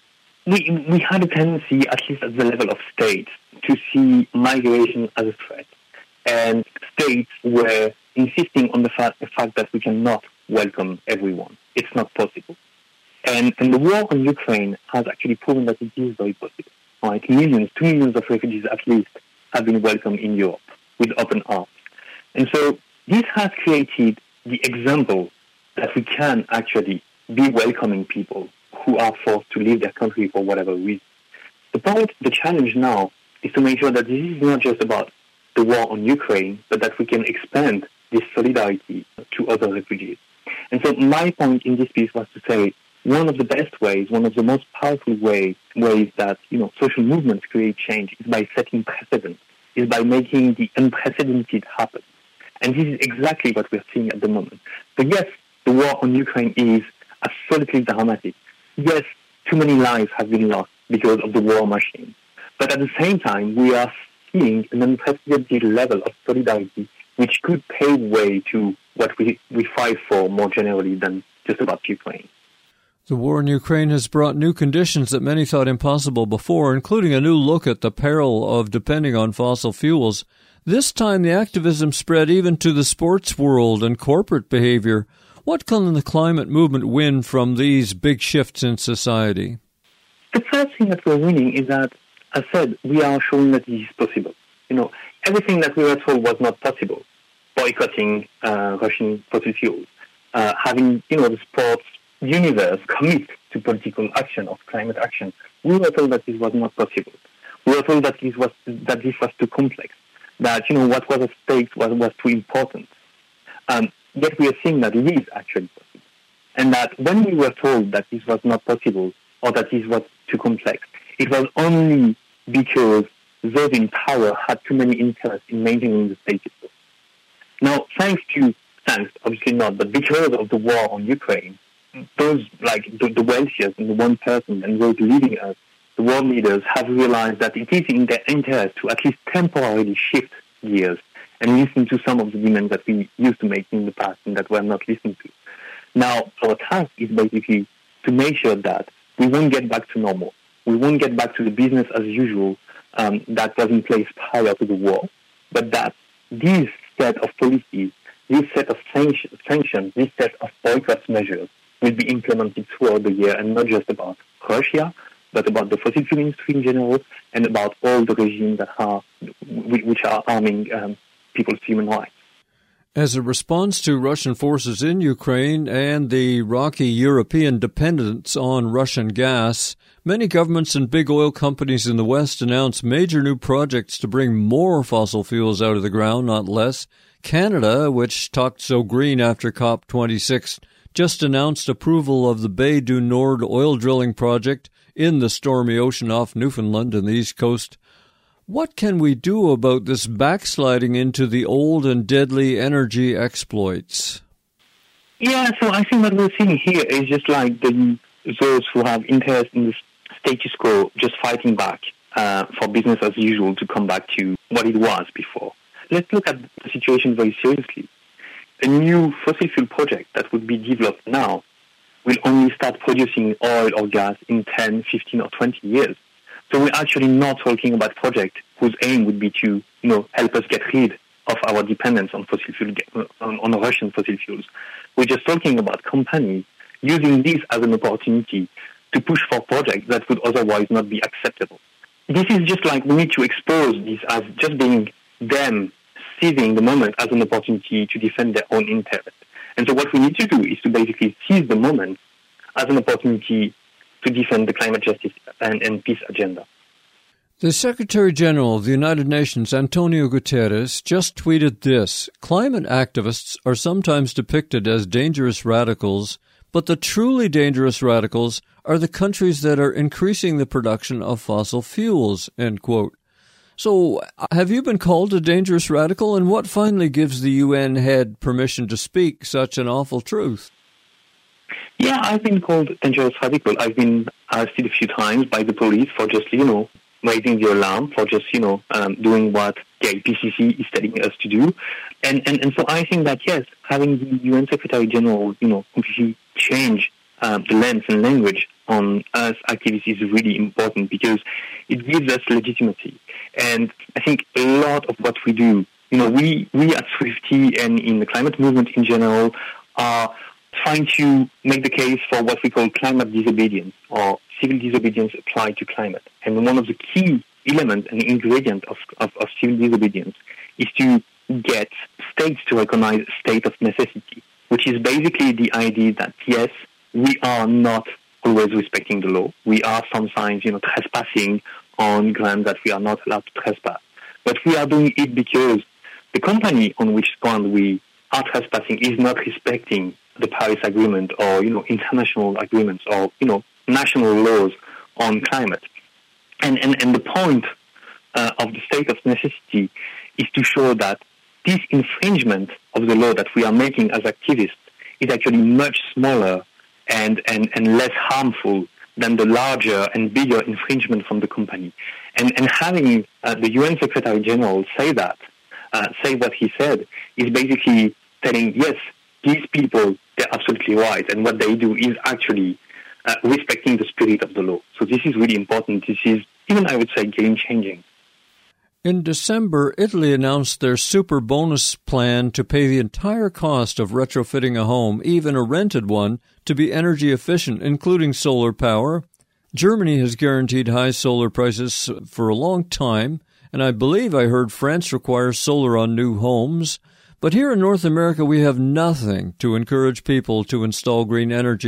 We, we had a tendency, at least at the level of states, to see migration as a threat. And states were insisting on the fact, the fact that we cannot welcome everyone. It's not possible. And, and the war on Ukraine has actually proven that it is very possible. Right? Millions, two millions of refugees at least have been welcomed in Europe with open arms. And so this has created the example that we can actually be welcoming people who are forced to leave their country for whatever reason. The point, the challenge now is to make sure that this is not just about the war on Ukraine, but that we can expand this solidarity to other refugees. And so my point in this piece was to say one of the best ways, one of the most powerful ways, ways that, you know, social movements create change is by setting precedent, is by making the unprecedented happen. And this is exactly what we're seeing at the moment. So yes, the war on Ukraine is absolutely dramatic. Yes, too many lives have been lost because of the war machine. But at the same time, we are seeing an unprecedented level of solidarity which could pave way to what we, we fight for more generally than just about Ukraine. The war in Ukraine has brought new conditions that many thought impossible before, including a new look at the peril of depending on fossil fuels. This time the activism spread even to the sports world and corporate behavior. What can the climate movement win from these big shifts in society? The first thing that we're winning is that, as I said, we are showing that it is possible. You know, everything that we were told was not possible, boycotting uh, Russian fossil fuels, uh, having, you know, the sports universe commit to political action, of climate action, we were told that this was not possible. We were told that this was that this was too complex, that you know what was at stake was, was too important. Um, yet we are seeing that it is actually possible, and that when we were told that this was not possible or that this was too complex, it was only because those in power had too many interests in maintaining the status quo. Now, thanks to thanks obviously not, but because of the war on Ukraine, those like the, the wealthiest and the one person and those leading us, the world leaders, have realized that it is in their interest to at least temporarily shift gears and listen to some of the demands that we used to make in the past and that were not listened to. Now, our task is basically to make sure that we won't get back to normal. We won't get back to the business as usual um, that was in place prior to the war, but that this set of policies, this set of sanctions, this set of boycott measures will be implemented throughout the year, and not just about Russia, but about the fossil fuel industry in general, and about all the regimes that are, which are harming um, people's human rights. As a response to Russian forces in Ukraine and the rocky European dependence on Russian gas, many governments and big oil companies in the West announced major new projects to bring more fossil fuels out of the ground, not less. Canada, which talked so green after COP twenty-six, just announced approval of the Bay du Nord oil drilling project in the stormy ocean off Newfoundland and the East Coast. What can we do about this backsliding into the old and deadly energy exploits? Yeah, so I think what we're seeing here is just like the those who have interest in the status quo just fighting back uh, for business as usual to come back to what it was before. Let's look at the situation very seriously. A new fossil fuel project that would be developed now will only start producing oil or gas in ten, fifteen, or twenty years. So we're actually not talking about a project whose aim would be to, you know, help us get rid of our dependence on fossil fuel, on, on Russian fossil fuels. We're just talking about companies using this as an opportunity to push for projects that would otherwise not be acceptable. This is just like we need to expose this as just being them seizing the moment as an opportunity to defend their own interest. And so what we need to do is to basically seize the moment as an opportunity to defend the climate justice and, and peace agenda. The Secretary-General of the United Nations, Antonio Guterres, just tweeted this: "Climate activists are sometimes depicted as dangerous radicals, but the truly dangerous radicals are the countries that are increasing the production of fossil fuels," end quote. So, have you been called a dangerous radical, and what finally gives the U N head permission to speak such an awful truth? Yeah, I've been called dangerous radical. I've been arrested a few times by the police for just, you know, raising the alarm, for just, you know, um, doing what the I P C C is telling us to do. And, and, and so I think that, yes, having the U N Secretary General, you know, completely change um, the lens and language on us activists is really important because it gives us legitimacy. And I think a lot of what we do, you know, we, we at Swifty and in the climate movement in general are trying to make the case for what we call climate disobedience or civil disobedience applied to climate. And one of the key elements and ingredients of, of, of civil disobedience is to get states to recognize a state of necessity, which is basically the idea that, yes, we are not always respecting the law. We are sometimes, you know, trespassing on ground that we are not allowed to trespass. But we are doing it because the company on which ground we are trespassing is not respecting the Paris Agreement or, you know, international agreements or, you know, national laws on climate. And, and, and the point uh, of the state of necessity is to show that this infringement of the law that we are making as activists is actually much smaller and, and, and less harmful than the larger and bigger infringement from the company. And, and having uh, the U N Secretary General say that, uh, say what he said, is basically telling, yes, these people, they're absolutely right, and what they do is actually uh, respecting the spirit of the law. So this is really important. This is, even I would say, game-changing. In December, Italy announced their super bonus plan to pay the entire cost of retrofitting a home, even a rented one, to be energy efficient, including solar power. Germany has guaranteed high solar prices for a long time, and I believe I heard France requires solar on new homes. But here in North America, we have nothing to encourage people to install green energy.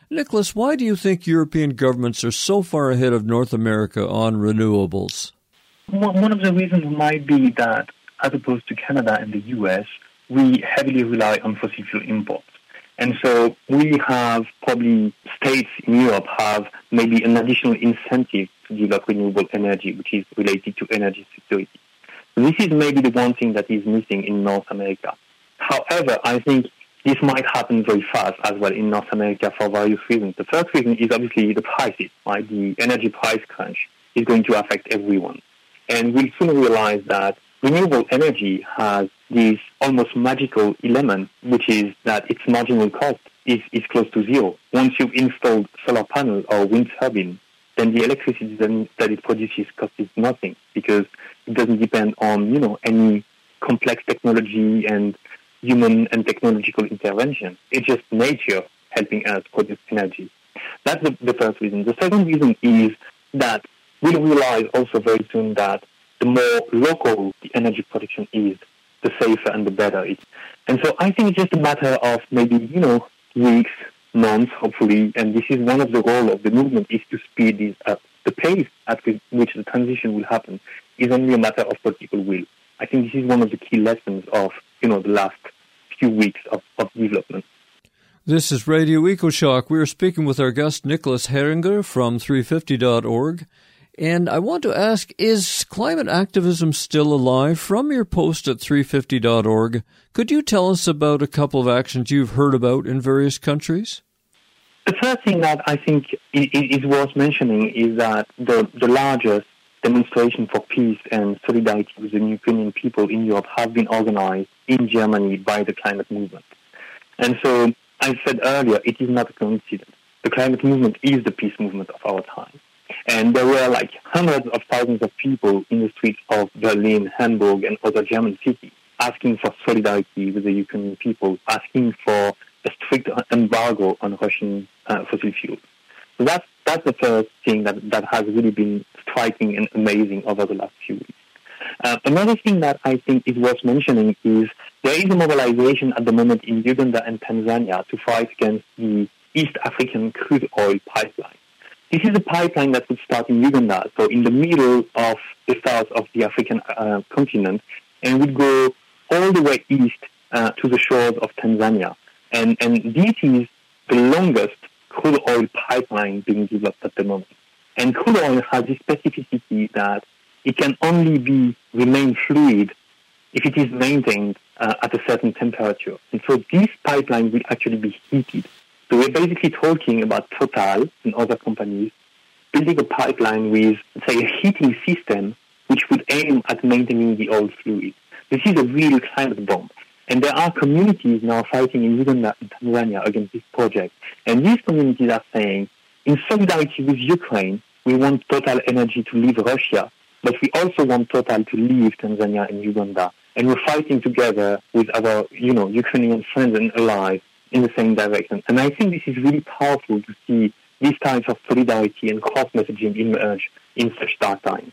Nicholas, why do you think European governments are so far ahead of North America on renewables? One of the reasons might be that, as opposed to Canada and the U S, we heavily rely on fossil fuel imports. And so we have probably states in Europe have maybe an additional incentive to develop renewable energy, which is related to energy security. This is maybe the one thing that is missing in North America. However, I think this might happen very fast as well in North America for various reasons. The first reason is obviously the prices, right? The energy price crunch is going to affect everyone. And we'll soon realize that renewable energy has this almost magical element, which is that its marginal cost is, is close to zero. Once you've installed solar panel or wind turbine, then the electricity that it produces costs nothing because it doesn't depend on, you know, any complex technology and human and technological intervention. It's just nature helping us produce energy. That's the, the first reason. The second reason is that we'll realize also very soon that the more local the energy production is, the safer and the better it is. And so I think it's just a matter of maybe, you know, weeks, months, hopefully, and this is one of the roles of the movement is to speed this up. The pace at which the transition will happen is only a matter of political will. I think this is one of the key lessons of, you know, the last few weeks of, of development. This is Radio EcoShock. We are speaking with our guest, Nicholas Heringer from three fifty dot org. And I want to ask, is climate activism still alive? From your post at three fifty dot org, could you tell us about a couple of actions you've heard about in various countries? The first thing that I think is worth mentioning is that the, the largest demonstration for peace and solidarity with the Ukrainian people in Europe have been organized in Germany by the climate movement. And so, I said earlier, it is not a coincidence. The climate movement is the peace movement of our time. And there were like hundreds of thousands of people in the streets of Berlin, Hamburg, and other German cities asking for solidarity with the Ukrainian people, asking for a strict embargo on Russian uh, fossil fuels. So that's, that's the first thing that, that has really been striking and amazing over the last few weeks. Uh, another thing that I think is worth mentioning is there is a mobilization at the moment in Uganda and Tanzania to fight against the East African crude oil pipeline. This is a pipeline that would start in Uganda, so in the middle of the south of the African uh, continent, and would go all the way east uh, to the shores of Tanzania. And, and this is the longest crude oil pipeline being developed at the moment. And crude oil has this specificity that it can only be remain fluid if it is maintained uh, at a certain temperature. And so this pipeline will actually be heated. So we're basically talking about Total and other companies building a pipeline with, say, a heating system which would aim at maintaining the oil fluid. This is a real climate bomb. And there are communities now fighting in Uganda and Tanzania against this project. And these communities are saying, in solidarity with Ukraine, we want Total Energy to leave Russia, but we also want Total to leave Tanzania and Uganda. And we're fighting together with our, you know, Ukrainian friends and allies in the same direction. And I think this is really powerful to see these types of solidarity and cross-messaging emerge in such dark times.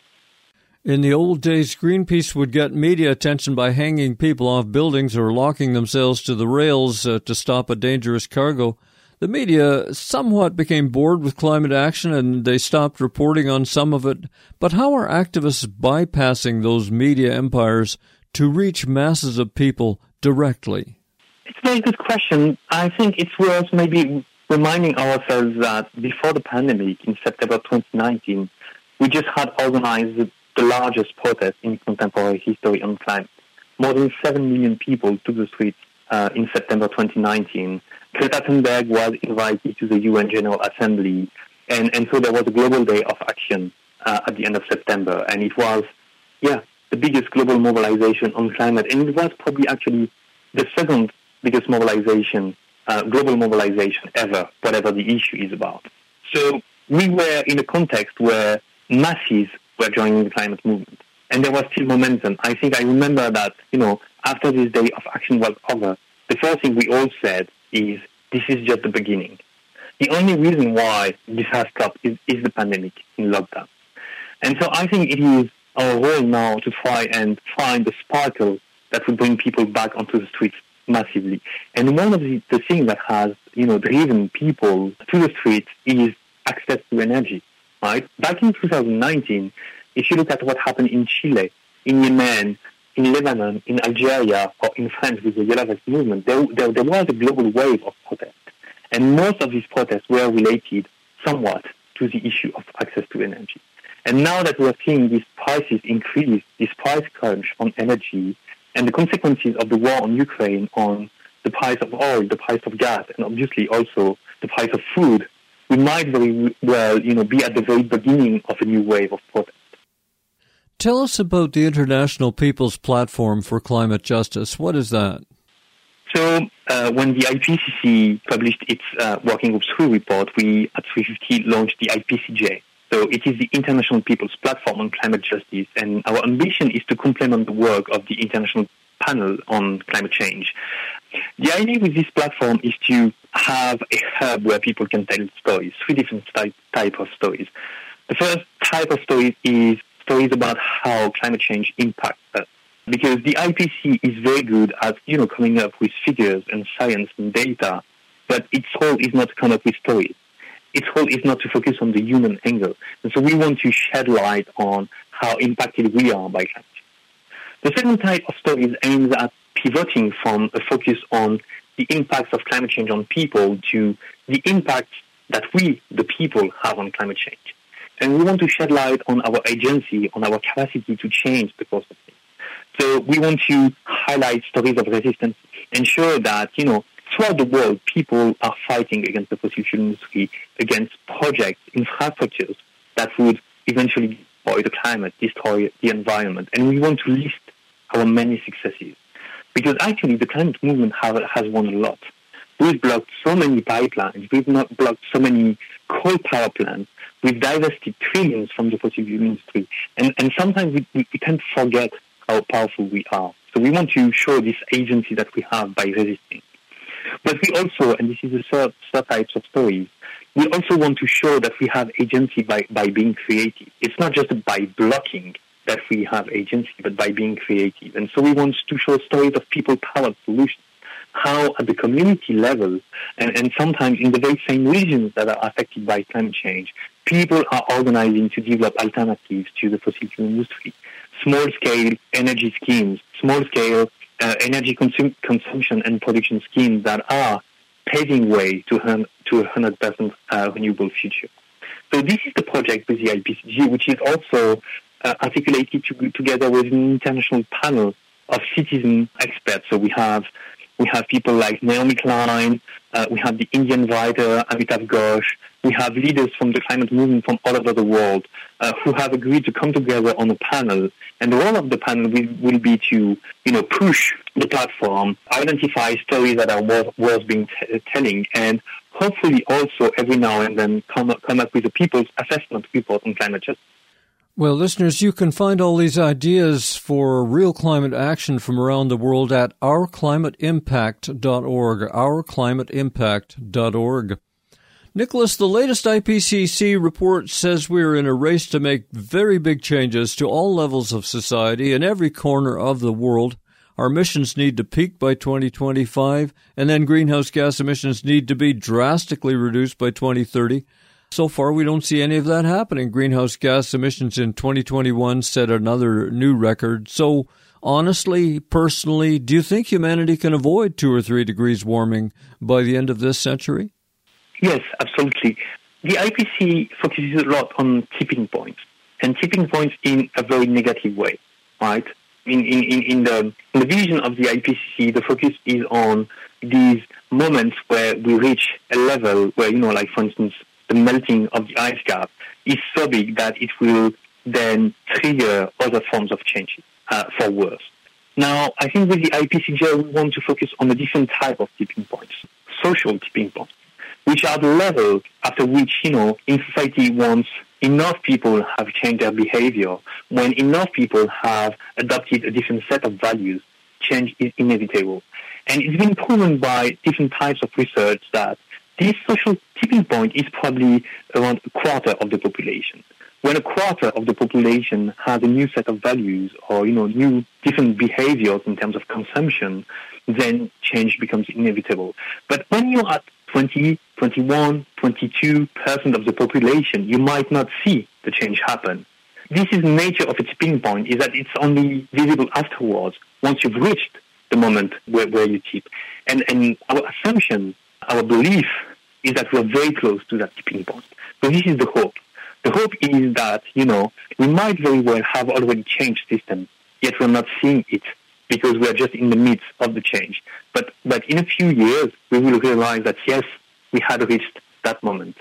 In the old days, Greenpeace would get media attention by hanging people off buildings or locking themselves to the rails uh, to stop a dangerous cargo. The media somewhat became bored with climate action and they stopped reporting on some of it. But how are activists bypassing those media empires to reach masses of people directly? It's a very good question. I think it's worth maybe reminding ourselves that before the pandemic in September twenty nineteen, we just had organized the largest protest in contemporary history on climate. More than seven million people took the streets uh, in September twenty nineteen. Greta Thunberg was invited to the U N General Assembly, and, and so there was a global day of action uh, at the end of September, and it was, yeah, the biggest global mobilization on climate, and it was probably actually the second biggest mobilization, uh, global mobilization ever, whatever the issue is about. So we were in a context where masses were joining the climate movement, and there was still momentum. I think I remember that, you know, after this day of action was over, the first thing we all said is, this is just the beginning. The only reason why this has stopped is, is the pandemic in lockdown. And so I think it is our role now to try and find the sparkle that will bring people back onto the streets massively. And one of the, the things that has, you know, driven people to the streets is access to energy, right? Back in two thousand nineteen, if you look at what happened in Chile, in Yemen, in Lebanon, in Algeria, or in France with the Yellow Vest movement, there, there, there was a global wave of protest. And most of these protests were related somewhat to the issue of access to energy. And now that we are seeing these prices increase, this price crunch on energy, and the consequences of the war on Ukraine on the price of oil, the price of gas, and obviously also the price of food, we might very well, you know, be at the very beginning of a new wave of protest. Tell us about the International People's Platform for Climate Justice. What is that? So uh, when the I P C C published its uh, Working Group three report, we at three fifty launched the I P C J. So it is the International People's Platform on Climate Justice, and our ambition is to complement the work of the International Panel on Climate Change. The idea with this platform is to have a hub where people can tell stories, three different type, type of stories. The first type of story is stories about how climate change impacts us. Because the I P C is very good at, you know, coming up with figures and science and data, but its role is not to come up with stories. Its role is not to focus on the human angle. And so we want to shed light on how impacted we are by climate change. The second type of story is aimed at pivoting from a focus on the impacts of climate change on people to the impacts that we, the people, have on climate change. And we want to shed light on our agency, on our capacity to change the course of things. So we want to highlight stories of resistance, ensure that, you know, throughout the world, people are fighting against the fossil fuel industry, against projects, infrastructures that would eventually destroy the climate, destroy the environment. And we want to list our many successes. Because actually, the climate movement have, has won a lot. We've blocked so many pipelines. We've not blocked so many coal power plants. We've divested trillions from the fossil fuel industry. And, and sometimes we, we, we tend to forget how powerful we are. So we want to show this agency that we have by resisting. But we also, and this is the third, third types of stories, we also want to show that we have agency by, by being creative. It's not just by blocking that we have agency, but by being creative. And so we want to show stories of people-powered solutions, how at the community level, and, and sometimes in the very same regions that are affected by climate change, people are organizing to develop alternatives to the fossil fuel industry. Small-scale energy schemes, small-scale uh, energy consum- consumption and production schemes that are paving way to, hun- to a one hundred percent uh, renewable future. So this is the project with the I P C G, which is also uh, articulated to, together with an international panel of citizen experts. So we have we have people like Naomi Klein, uh, we have the Indian writer Amitav Ghosh, we have leaders from the climate movement from all over the world uh, who have agreed to come together on a panel. And the role of the panel will, will be to, you know, push the platform, identify stories that are worth, worth being t- telling, and hopefully also every now and then come up, come up with a people's assessment report on climate justice. Well, listeners, you can find all these ideas for real climate action from around the world at our climate impact dot org, our climate impact dot org. Nicholas, the latest I P C C report says we're in a race to make very big changes to all levels of society in every corner of the world. Our emissions need to peak by twenty twenty-five, and then greenhouse gas emissions need to be drastically reduced by twenty thirty. So far, we don't see any of that happening. Greenhouse gas emissions in twenty twenty-one set another new record. So, honestly, personally, do you think humanity can avoid two or three degrees warming by the end of this century? Yes, absolutely. The I P C C focuses a lot on tipping points, and tipping points in a very negative way, right? In, in, in, the, in the vision of the I P C C, the focus is on these moments where we reach a level where, you know, like, for instance, the melting of the ice cap is so big that it will then trigger other forms of change uh, for worse. Now, I think with the I P C J, we want to focus on a different type of tipping points, social tipping points, which are the level after which, you know, in society once enough people have changed their behavior, when enough people have adopted a different set of values, change is inevitable. And it's been proven by different types of research that this social tipping point is probably around a quarter of the population. When a quarter of the population has a new set of values or, you know, new different behaviors in terms of consumption, then change becomes inevitable. But when you're at twenty, twenty-one, twenty-two percent of the population, you might not see the change happen. This is the nature of a tipping point, is that it's only visible afterwards, once you've reached the moment where, where you tip. And, and our assumption, our belief, is that we're very close to that tipping point. So this is the hope. The hope is that, you know, we might very well have already changed systems, yet we're not seeing it because we're just in the midst of the change. But, but in a few years, we will realize that, yes, we had reached that moment.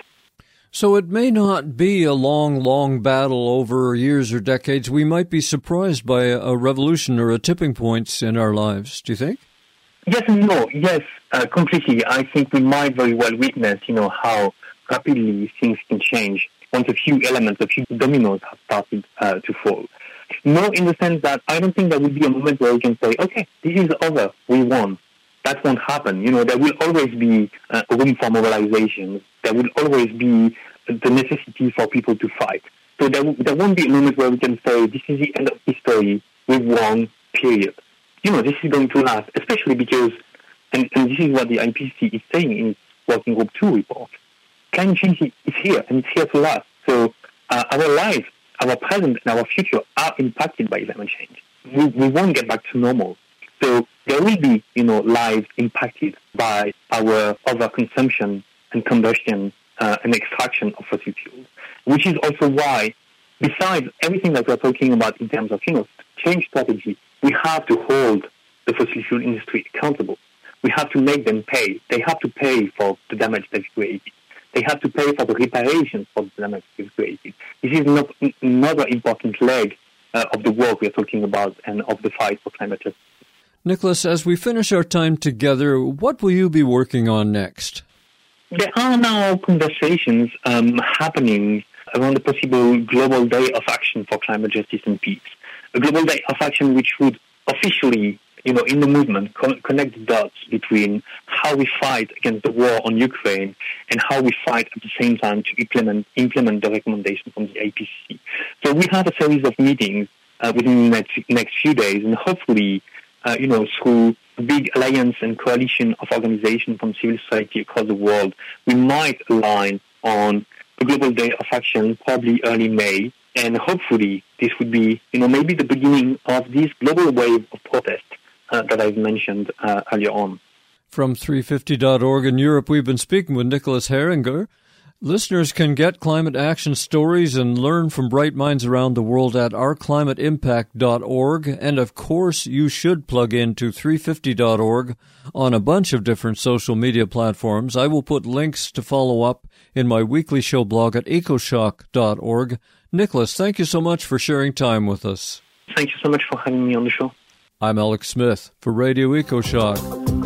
So it may not be a long, long battle over years or decades. We might be surprised by a revolution or a tipping point in our lives. Do you think? Yes and no. Yes, uh, completely. I think we might very well witness, you know, how rapidly things can change once a few elements, a few dominoes have started uh, to fall. No, in the sense that I don't think there will be a moment where we can say, okay, this is over, we won. That won't happen. You know, there will always be uh, room for mobilization. There will always be the necessity for people to fight. So there, w- there won't be a moment where we can say, this is the end of history, we won, period. You know, this is going to last, especially because, and, and this is what the I P C C is saying in its Working Group two report, climate change is here, and it's here to last. So uh, our lives, our present and our future are impacted by climate change. We, we won't get back to normal. So there will be, you know, lives impacted by our overconsumption and combustion uh, and extraction of fossil fuels, which is also why, besides everything that we're talking about in terms of, you know, change strategy, we have to hold the fossil fuel industry accountable. We have to make them pay. They have to pay for the damage they've created. They have to pay for the reparations for the damage they've created. This is not another important leg uh, of the work we're talking about and of the fight for climate justice. Nicholas, as we finish our time together, what will you be working on next? There are now conversations um, happening around the possible Global Day of Action for Climate Justice and Peace. A Global Day of Action which would officially, you know, in the movement, con- connect the dots between how we fight against the war on Ukraine and how we fight at the same time to implement implement the recommendation from the I P C C. So we have a series of meetings uh, within the next, next few days, and hopefully, uh, you know, through a big alliance and coalition of organizations from civil society across the world, we might align on a Global Day of Action, probably early May, and hopefully this would be, you know, maybe the beginning of this global wave of protest uh, that I've mentioned uh, earlier on. From three fifty dot org in Europe, we've been speaking with Nicholas Heringer. Listeners can get climate action stories and learn from bright minds around the world at our climate impact dot org. And, of course, you should plug into three fifty dot org on a bunch of different social media platforms. I will put links to follow up in my weekly show blog at ecoshock dot org. Nicholas, thank you so much for sharing time with us. Thank you so much for having me on the show. I'm Alex Smith for Radio EcoShock.